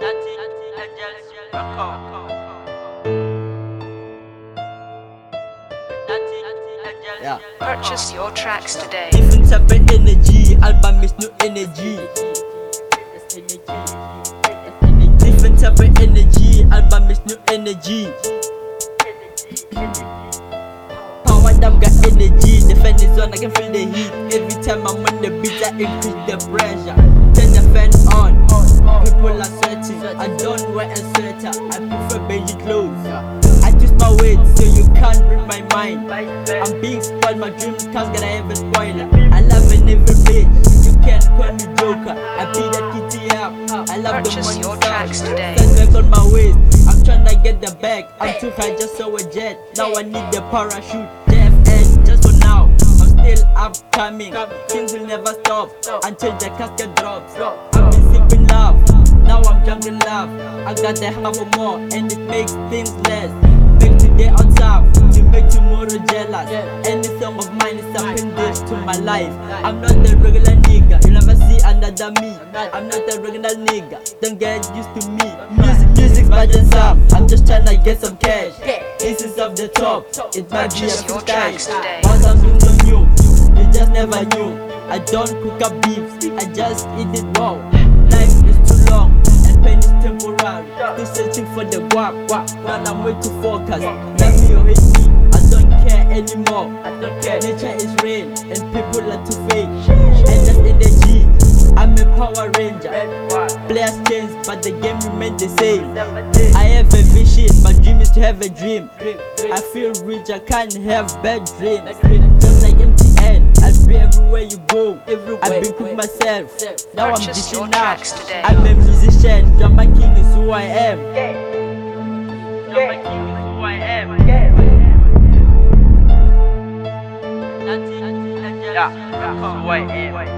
Yeah. Purchase your tracks today. Different type of energy, album is new energy. Different type of energy, album is new energy. Power damn got energy, the fan is on, I can feel the heat. Every time I'm on the beat, I increase the pressure. Turn the fan on, people are sweating. I don't wear a sweater, I prefer beige clothes. I twist my weight so you can't read my mind. I'm being spoiled, my dreams can't get a spoiler. I love an evil bitch, you can't call me Joker. I beat that kitty up, I love the Purchase money your sound. tracks today. Stand back on my waist, I'm tryna get the bag. I'm too high, just saw a jet. Now I need the parachute. JFN, just for now, I'm still upcoming. Things will never stop until the casket drops. I've been sipping love, now I'm juggling love. I got the half or more, and it makes things less. Make today on top, to make tomorrow jealous. Any song of mine is appendage to my life. I'm not a regular nigga, you'll never see another me. I'm not a regular nigga, don't get used to me. Music's burdensome, I'm just tryna get some cash. This is off the top, it might be a Purchase your tracks freestyle. today. All I'm doing on you, you just never knew. I don't cook up beefs, I just eat it raw. Life is too long, and pain is temporary. Still searching for the guap, while I'm way too focused. Love me or hate me, I don't care anymore. Nature is real, and people are too fake. Endless energy, I'm a Power Ranger. Players change, but the game remains the same. I have a vision, my dream is to have a dream. I feel rich, I can't have bad dreams. Just like MTN, I'll be everywhere you go. I've been cooking myself, now I'm Purchase your dishing up. tracks today. I'm a musician, Drama King is who I am. Drama King is who I am. Yeah, who I am.